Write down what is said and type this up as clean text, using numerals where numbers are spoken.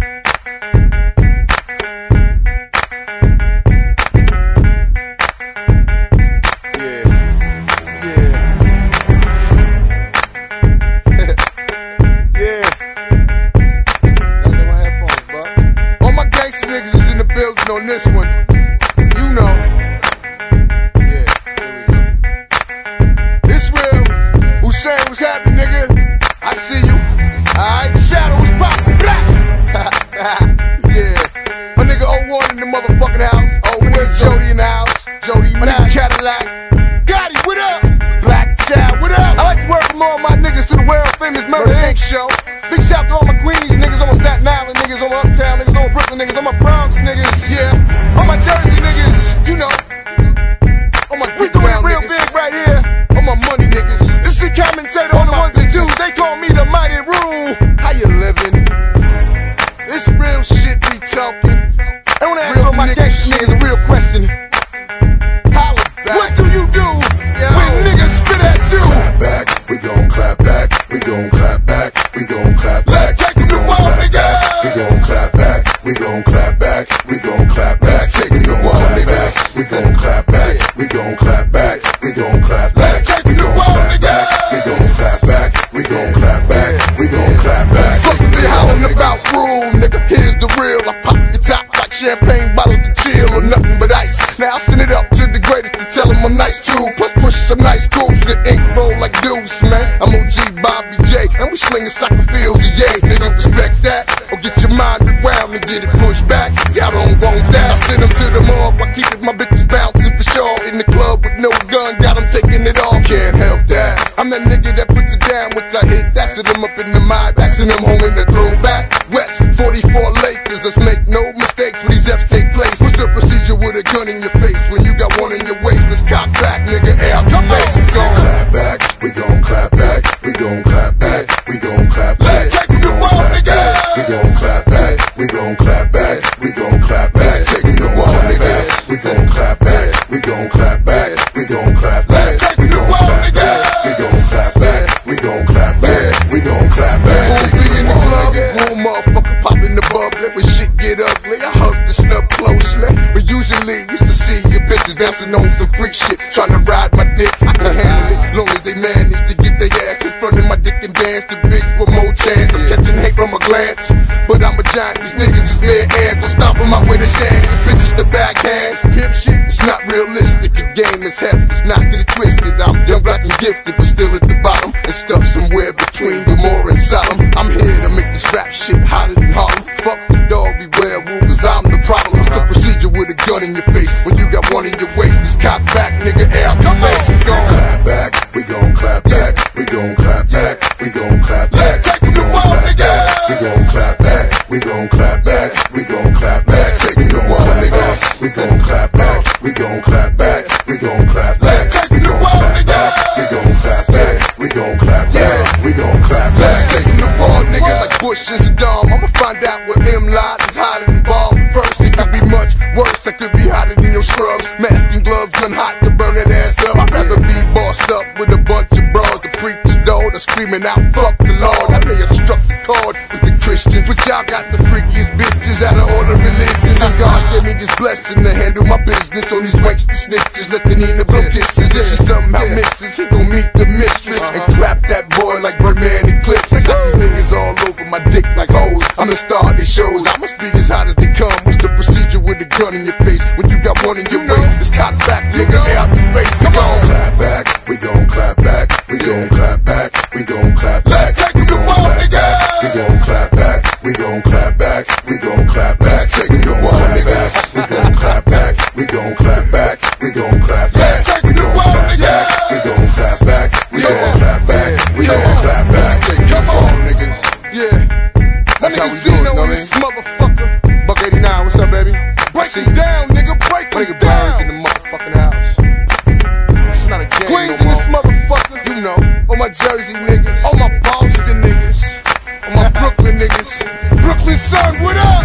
On this one, you know, yeah, here we go. It's real. Hussein, what's happening, nigga? I see you. Alright, shadows pop, black. Yeah, my nigga 01 in the motherfucking house. Oh, where's Jody in the house? Jody, my nigga Cadillac. Gotti, what up? Black Child, what up? I like to work from all my niggas to the world famous Murder Inc. show. Big shout to all my Queens niggas, all my Staten Island niggas, all my Uptown niggas, all my Brooklyn niggas, all my Bronx niggas, yeah. All my Jersey niggas, you know. All my we doing it real niggas. Big right here. All my money niggas. This shit commentator on the ones and twos. They call me the mighty rule. How you living? This real shit we talking. And when I ask all my gangsta niggas a real question. Holla back. What do you do when niggas spit at you? Clap back, we gon' clap back. We gon' clap back, we gon' clap back. Let's take them to war, niggas. We gon' clap back, we gon' clap back. We gon' clap back, take them to war, niggas. We gon' clap back, we gon' clap back. We gon' clap back, let's take them to war, niggas. We gon' clap back, we gon' clap back. We gon' clap back. Fuck me howling about rule, nigga. Here's the real. I pop the top like champagne bottles to chill or nothing but ice. Now I send it up to the greatest to tell them I'm nice too. Plus push some nice grooves that ink roll like deuce, man. I'm OG Bobby J, and we slinging soccer fields, yeah. Nigga, respect that, or get your mind around and get it pushed back. Y'all don't want that. I send them to the morgue while keeping my bitches bouncing for sure. In the club with no gun, got them taking it off. Can't help that. I'm that nigga that puts it down once I hit. That's it, I'm up in the mind, backing them home in the throwback. West 44 Lakers, let's make no mistakes when these F's take place. What's the procedure with a gun in your face when you got one in your waist? Let's cock back, nigga, out the face. We gon' clap back, we gon' clap back. We gon' clap back, we gon' clap back. Let's take them to war, niggas. We gon' clap back, we gon' clap back. We gon' clap back, take them to war, niggas. We gon' clap back, we gon' clap back. We gon' clap back, let's take them to war, niggas. We gon' clap back, we gon' clap back. We gon' clap back. Who be in the club? Who motherfucker pop in the bubbly? When shit get ugly, I hug the snub closely. But usually used to see your bitches dancing on some freak shit, trying to ride my dick. I can handle it, long as they manage to get their ass in front of my dick and dance. The bigs for more chance of catching hate from a glance. But I'm a giant, these niggas is mere ants. I'm stomping my way to shame. These bitches the backhands. Pimp shit, it's not realistic. The game is heavy, it's not get it twisted. I'm young, black, and gifted, but still at the bottom and stuck somewhere between Gomorrah and Sodom. I'm here to make this rap shit hotter than Harlem. Fuck the dog, beware rule, cause I'm the problem. What's the procedure with a gun in your face when you got one in your waist? This cock back, nigga, out the face. We gon' clap back, we gon' clap back. We gon' clap back, we gon' clap back. Let's take them to war, nigga. We gon' clap back, we gon' clap back. We gon' clap back, take them to war, niggas. We gon' clap back, we gon' clap back. We gon' clap back, let's take them to war, nigga. We gon' clap back, we gon' clap back. We gon' clap back, let's take them to war, nigga. Like Bush and Saddam, I'ma find out what M. Laden is hotter than Bob. First, it could be much worse. I could be hotter than your scrubs. Mask and gloves, gun hot to burn that ass up. I'd rather be bossed up with a bunch of bras. The freak this door, the screaming out, fuck the Lord. I may have struck the chord with the Christians, but y'all got the freakiest bitches out of all the religions. And God gave me this blessing to handle my business on these wanks to snitches. Let the Nina blow kisses. If she somehow misses, he gon' meet the mistress and clap that boy like Birdman and Clips. Got these niggas all over my dick like hoes. I'm the star of these shows. I must be as hot as they come. What's the procedure with a gun in your face when you got one in your waist? This cock back, nigga, out the face. Come on, clap back, we gon' clap back. We gon' clap back, we gon' clap back. Let's take them to war, nigga. We gon' clap back, we gon' clap back. We gon' clap back, take them to war, niggas. We gon' clap back, we gon' clap back. We gon' clap back, let's take them to war, nigga. We gon' clap back, we gon' clap back. We gon' clap back. Come on, niggas. Yeah. My nigga Zeno on this motherfucker. Buck 89, what's up, baby? Break it down, nigga, break it Nigga down. Birds in the motherfucking house. It's not a game Queens no in this more. motherfucker, you know. All my Jersey niggas, all my Boston niggas, all my Brooklyn niggas. Brooklyn son, what up?